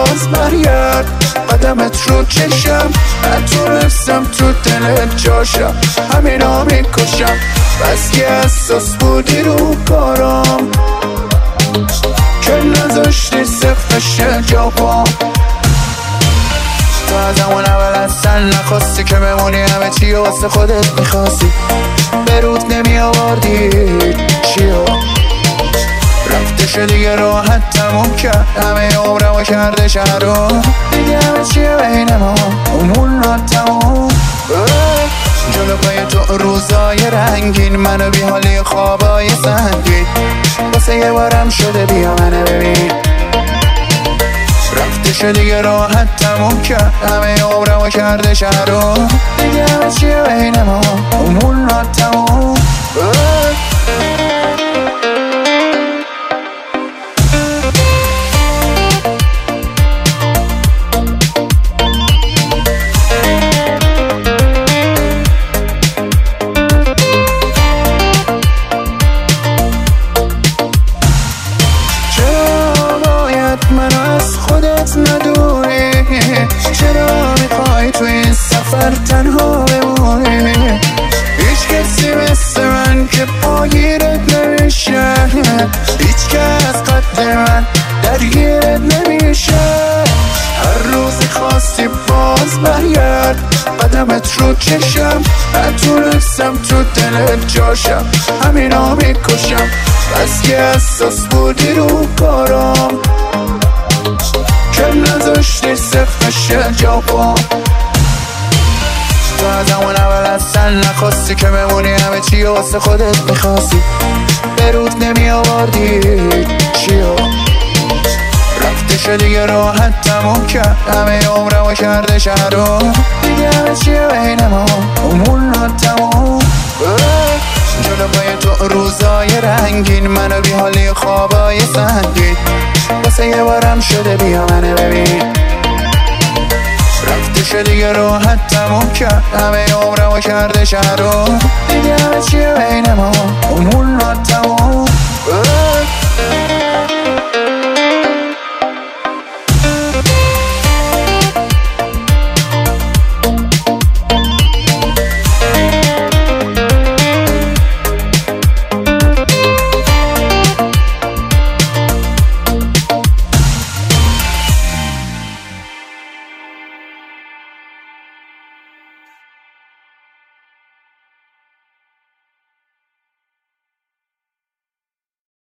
باز برگرد قدمت رو چشم نتونستم تو دلت جاشم همینا میکشم بس که اساس بودی رو کارم که نذاشتی صفش جوابم تو از همون اول اصلا نخواستی که بمونی همه چی و واسه خودت میخواستی به رود نمی آوردی چیو رفتش دیگه راحت تموم کرد همه عمرمو کرده شهرام دیگه همه چیه بین ما اون را تموم جلو پای تو روزای رنگین منو بی حالی خوابای سنگین واسه یه بارم شده بیا منو ببین رفتش دیگه راحت تموم کرد همه عمرمو کرده شهرام دیگه همه چیه بین ما اون را تموم ندونی چرا میخوای تو این سفر تنها بمونی هیچ کسی مثل من که پاگیرت نمیشه هیچ کس قد من درگیرت نمیشه هر روزی خواستی باز برگرد قدمت رو چشم نتونستم تو دلت جاشم همینا میکشم بس که اساس بودی رو کارم که نذاشتی صفش جوابم تو از همون اول اصلا نخواستی که بمونی همه چی و واسه خودت میخواستی به رود نمی آوردی چیو رفتش دیگه راحت تموم کرد همه عمرمو کرده شهرام دیگه همه چیه بین ما اون را تموم جلو پای تو روزای رنگین منو بی حالی خوابای سنگین واسه یه بارم شده بیا منو ببین رفتش دیگه راحت تموم کرد همه عمرمو کرده شهرام دیگه همه چی